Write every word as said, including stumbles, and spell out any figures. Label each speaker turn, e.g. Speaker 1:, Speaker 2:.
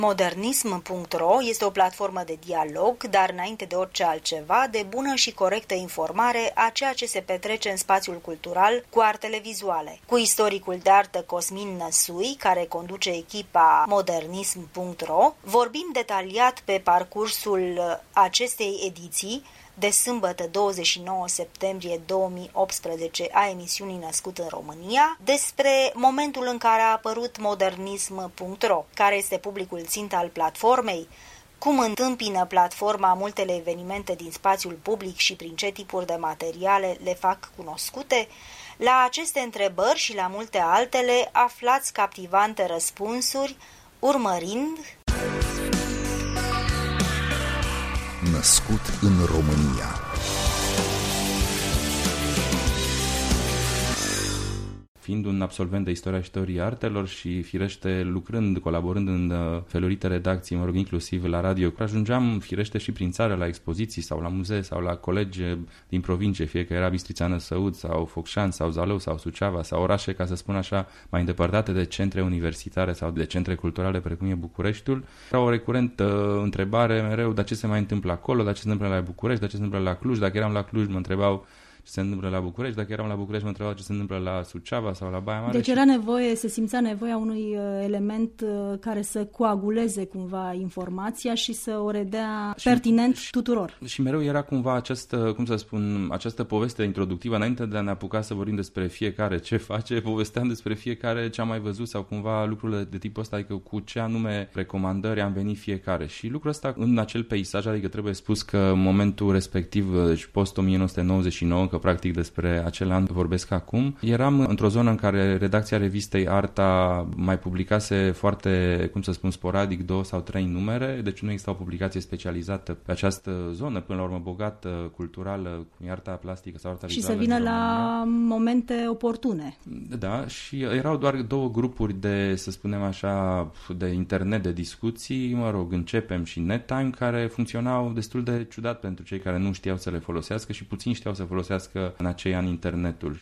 Speaker 1: Modernism punct ro este o platformă de dialog, dar înainte de orice altceva, de bună și corectă informare a ceea ce se petrece în spațiul cultural cu artele vizuale. Cu istoricul de artă Cosmin Năsui, care conduce echipa Modernism punct ro, vorbim detaliat pe parcursul acestei ediții de sâmbătă douăzeci și nouă septembrie două mii optsprezece a emisiunii Născut în România, despre momentul în care a apărut Modernism punct ro, care este publicul țintă al platformei, cum întâmpină platforma multele evenimente din spațiul public și prin ce tipuri de materiale le fac cunoscute. La aceste întrebări și la multe altele aflați captivante răspunsuri, urmărind
Speaker 2: Născut în România.
Speaker 3: Fiind un absolvent de istoria și teoria artelor și, firește, lucrând, colaborând în felurite redacții, mă rog, inclusiv la radio, ajungeam, firește, și prin țară la expoziții sau la muzee sau la colegi din provincie, fie că era Bistrița Năsăud sau Focșani sau Zalău sau Suceava sau orașe, ca să spun așa, mai îndepărtate de centre universitare sau de centre culturale precum e Bucureștiul. Era o recurentă întrebare mereu, dar ce se mai întâmplă acolo, dar ce se întâmplă la București, dar ce se întâmplă la Cluj. Dacă eram la Cluj, mă întrebau ce se întâmplă la București, dacă eram la București mă întrebau ce se întâmplă la Suceava sau la Baia Mare.
Speaker 4: Deci era nevoie, se simțea nevoia unui element care să coaguleze cumva informația și să o redea și, pertinent și, tuturor.
Speaker 3: Și mereu era cumva această, cum să spun, această poveste introductivă, înainte de a ne apuca să vorbim despre fiecare ce face, povesteam despre fiecare ce am mai văzut sau cumva lucrurile de tipul ăsta, adică cu ce anume recomandări am venit fiecare. Și lucrul ăsta în acel peisaj, adică trebuie spus că în momentul respectiv, deci post o mie nouă sute nouăzeci și nouă, că practic despre acel an vorbesc acum, eram într-o zonă în care redacția revistei Arta mai publicase foarte, cum să spun, sporadic două sau trei numere, deci nu exista o publicație specializată pe această zonă, până la urmă bogată, culturală, cum e arta plastică sau arta vizuală.
Speaker 4: Și să vină la momente oportune.
Speaker 3: Da, și erau doar două grupuri de, să spunem așa, de internet de discuții, mă rog, Începem și NetTime, care funcționau destul de ciudat pentru cei care nu știau să le folosească și puțin știau să folosească în acei ani internetul.